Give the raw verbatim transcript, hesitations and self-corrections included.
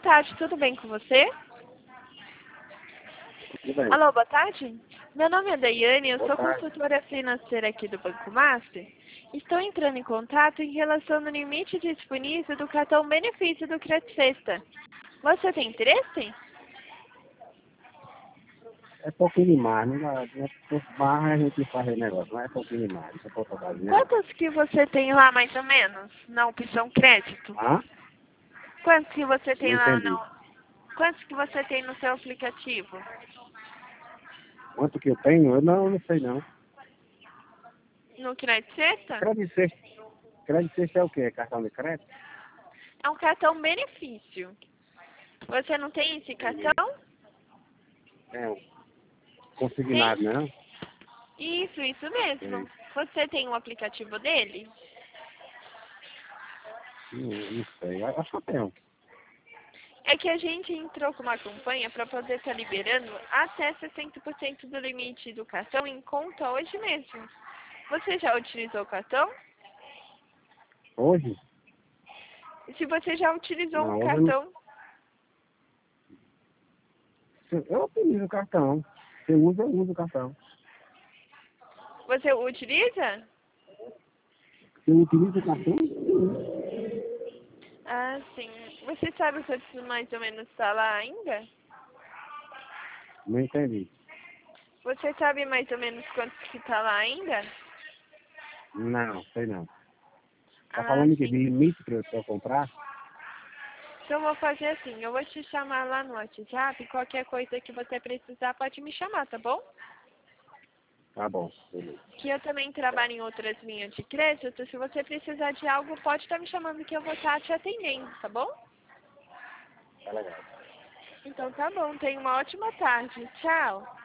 tarde, tudo bem com você? Tudo bem. Alô, boa tarde. Meu nome é Daiane, eu Boa sou tarde. consultora financeira aqui do Banco Master. Estou entrando em contato em relação ao limite disponível do cartão benefício do Crédito Sexta. Você tem interesse? É pouquinho demais, não dá, não é por barra a gente faz o negócio, mas é pouquinho demais, isso é pouca base, né? Quantos que você tem lá, mais ou menos, na opção crédito? Hã? Quantos que você Não tem lá entendi. no... Quantos que você tem no seu aplicativo? Quanto que eu tenho? Eu não, não sei não. No Crédito Sexta? Crédito sexta, crédito sexta é o quê? Cartão de crédito? É um cartão benefício. Você não tem esse cartão? É um Tem? consignado, não? Isso, isso mesmo. Você tem um aplicativo dele? Não, não sei, acho que eu tenho. É que a gente entrou com uma campanha para poder estar liberando até sessenta por cento do limite do cartão em conta hoje mesmo. Você já utilizou o cartão? Hoje? Se você já utilizou um Não, hoje eu não. cartão, se- Eu utilizo o cartão. Se eu uso, eu uso o cartão. você utiliza? Se eu utilizo o cartão, eu uso. Ah, sim. Você sabe quanto mais ou menos está lá ainda? Não entendi. Você sabe mais ou menos quanto que está lá ainda? Não, sei não. Tá Ah, falando que de sim. limite para eu pra eu comprar? Então eu vou fazer assim, eu vou te chamar lá no WhatsApp, qualquer coisa que você precisar pode me chamar, tá bom? Tá bom, beleza. Que eu também trabalho em outras linhas de crédito, se você precisar de algo, pode estar me chamando que eu vou estar te atendendo, tá bom? Tá legal. Então tá bom, tenha uma ótima tarde. Tchau.